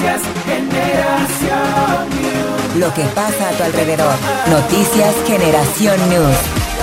Noticias Generación News. Lo que pasa a tu alrededor. Noticias Generación News.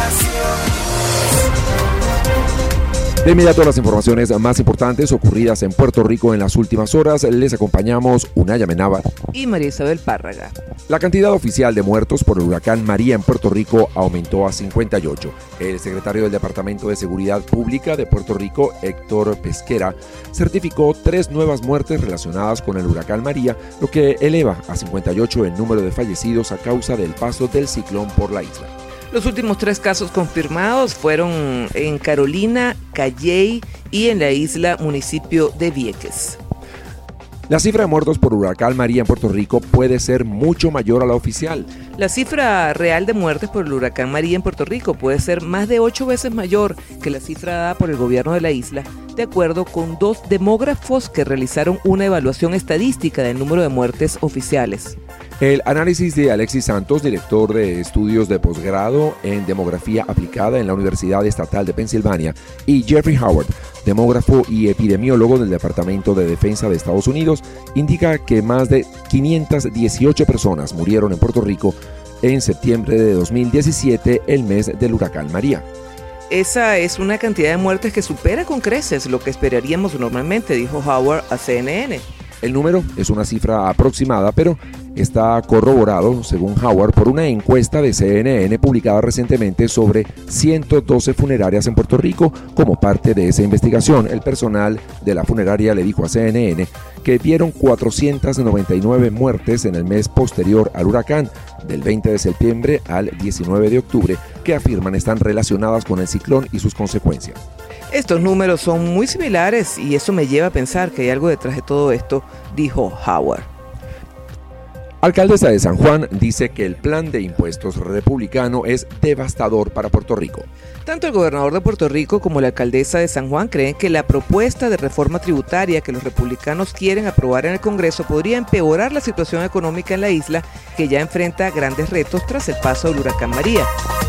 De inmediato a las informaciones más importantes ocurridas en Puerto Rico en las últimas horas, les acompañamos Unaya Menábar y María Isabel Párraga. La cantidad oficial de muertos por el huracán María en Puerto Rico aumentó a 58. El secretario del Departamento de Seguridad Pública de Puerto Rico, Héctor Pesquera, certificó 3 nuevas muertes relacionadas con el huracán María, lo que eleva a 58 el número de fallecidos a causa del paso del ciclón por la isla. Los últimos 3 casos confirmados fueron en Carolina, Calley y en la isla municipio de Vieques. La cifra de muertos por huracán María en Puerto Rico puede ser mucho mayor a la oficial. La cifra real de muertes por el huracán María en Puerto Rico puede ser más de 8 veces mayor que la cifra dada por el gobierno de la isla, de acuerdo con 2 demógrafos que realizaron una evaluación estadística del número de muertes oficiales. El análisis de Alexis Santos, director de estudios de posgrado en demografía aplicada en la Universidad Estatal de Pensilvania, y Jeffrey Howard, demógrafo y epidemiólogo del Departamento de Defensa de Estados Unidos, indica que más de 518 personas murieron en Puerto Rico en septiembre de 2017, el mes del huracán María. Esa es una cantidad de muertes que supera con creces lo que esperaríamos normalmente, dijo Howard a CNN. El número es una cifra aproximada, pero está corroborado, según Howard, por una encuesta de CNN publicada recientemente sobre 112 funerarias en Puerto Rico. Como parte de esa investigación, el personal de la funeraria le dijo a CNN que vieron 499 muertes en el mes posterior al huracán, del 20 de septiembre al 19 de octubre, que afirman están relacionadas con el ciclón y sus consecuencias. Estos números son muy similares y eso me lleva a pensar que hay algo detrás de todo esto, dijo Howard. Alcaldesa de San Juan dice que el plan de impuestos republicano es devastador para Puerto Rico. Tanto el gobernador de Puerto Rico como la alcaldesa de San Juan creen que la propuesta de reforma tributaria que los republicanos quieren aprobar en el Congreso podría empeorar la situación económica en la isla, que ya enfrenta grandes retos tras el paso del huracán María.